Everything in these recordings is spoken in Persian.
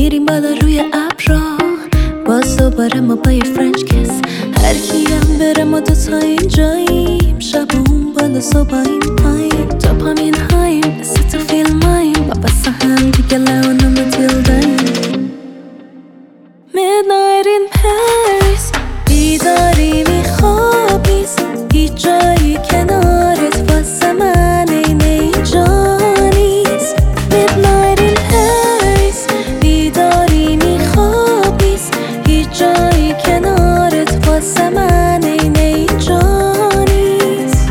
میریم بالا روی ابرا، باز دوباره ما با یه فرنچ کس. هر کیم بره ما دوتا اینجاییم، شب اون بالا صبح این پایین. دوپامین هاییم مثل تو فیلم هاییم، با بس هم دیگه لعونه متیلداییم. Midnight in Paris، بیداری میخوابیست، هیچ جایی کنارت واسه من این اینجا نیست. Midnight in Paris، بیداری میخوابیست، هیچ جایی کنارت واسه من این اینجا نیست.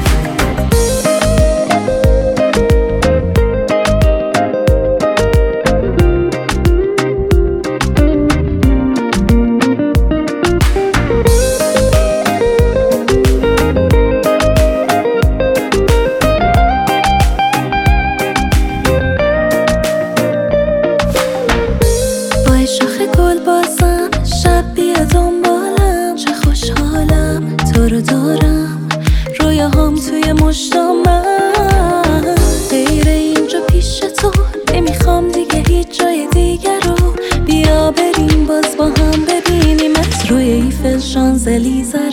شاخ گل بازم شب بیا دنبالم، چه خوشحالم تو رو دارم، رویاهام توی مشتم من. غیر اینجا پیش تو نمیخوام دیگه هیچ جای دیگه رو، بیا بریم باز با هم ببینیم از روی ایفل شانزلیزه